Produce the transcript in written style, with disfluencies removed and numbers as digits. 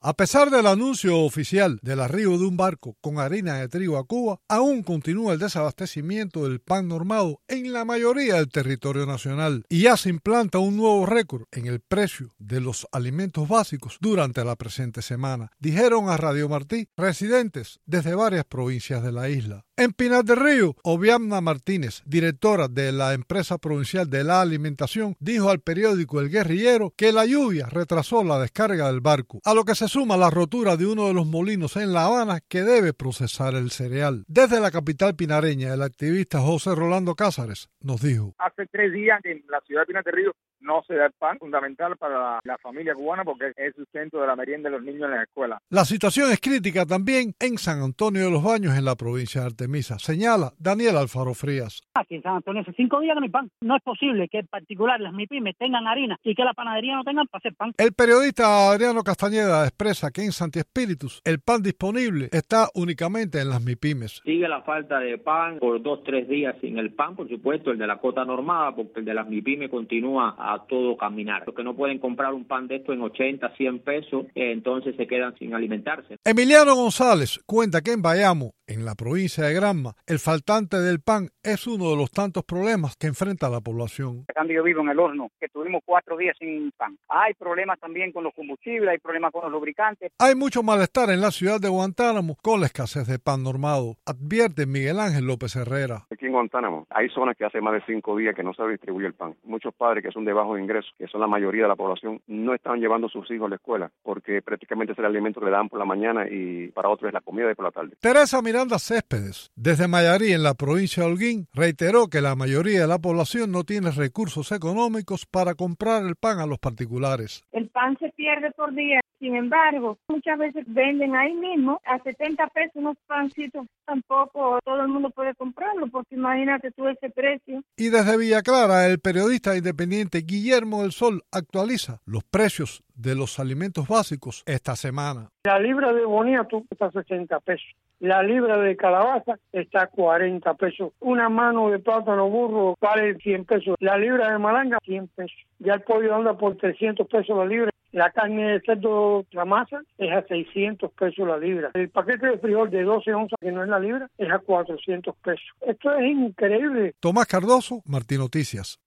A pesar del anuncio oficial del arribo de un barco con harina de trigo a Cuba, aún continúa el desabastecimiento del pan normado en la mayoría del territorio nacional y ya se implanta un nuevo récord en el precio de los alimentos básicos durante la presente semana, dijeron a Radio Martí residentes desde varias provincias de la isla. En Pinar del Río, Oviana Martínez, directora de la empresa provincial de la alimentación, dijo al periódico El Guerrillero que la lluvia retrasó la descarga del barco, a lo que se suma la rotura de uno de los molinos en La Habana que debe procesar el cereal. Desde la capital pinareña, el activista José Rolando Cázares nos dijo: hace 3 días en la ciudad de Pinar del Río no se da el pan, fundamental para la familia cubana porque es el sustento de la merienda de los niños en la escuela. La situación es crítica también en San Antonio de los Baños, en la provincia de Artemisa, señala Daniel Alfaro Frías. Aquí en San Antonio hace 5 días que no hay pan. No es posible que en particular las MIPYMES tengan harina y que la panadería no tengan para hacer pan. El periodista Adriano Castañeda expresa que en Santi Espíritus el pan disponible está únicamente en las MIPYMES. Sigue la falta de pan por 2-3 días sin el pan, por supuesto, el de la cota normada, porque el de las MIPYMES continúa a todo caminar. Los que no pueden comprar un pan de esto en 80, 100 pesos, entonces se quedan sin alimentarse. Emiliano González cuenta que en Bayamo, en la provincia de Granma, el faltante del pan es uno de los tantos problemas que enfrenta la población. Cuando yo vivo en el horno, que tuvimos 4 días sin pan. Hay problemas también con los combustibles, hay problemas con los lubricantes. Hay mucho malestar en la ciudad de Guantánamo con la escasez de pan normado, advierte Miguel Ángel López Herrera. Aquí en Guantánamo hay zonas que hace más de 5 días que no se distribuye el pan. Muchos padres que son de bajos ingresos, que son la mayoría de la población, no están llevando a sus hijos a la escuela porque prácticamente es el alimento que le dan por la mañana y para otros es la comida de por la tarde. Teresa Miranda Céspedes, desde Mayarí, en la provincia de Holguín, reiteró que la mayoría de la población no tiene recursos económicos para comprar el pan a los particulares. El pan se pierde por día. Sin embargo, muchas veces venden ahí mismo a 70 pesos unos pancitos. Tampoco todo el mundo puede comprarlo, porque imagínate tú ese precio. Y desde Villa Clara, el periodista independiente Guillermo del Sol actualiza los precios de los alimentos básicos esta semana. La libra de boniato está a 60 pesos. La libra de calabaza está a 40 pesos. Una mano de plátano burro vale 100 pesos. La libra de malanga, 100 pesos. Ya el pollo anda por 300 pesos la libra. La carne de cerdo, la masa, es a 600 pesos la libra. El paquete de frijol de 12 onzas, que no es la libra, es a 400 pesos. Esto es increíble. Tomás Cardoso, Martí Noticias.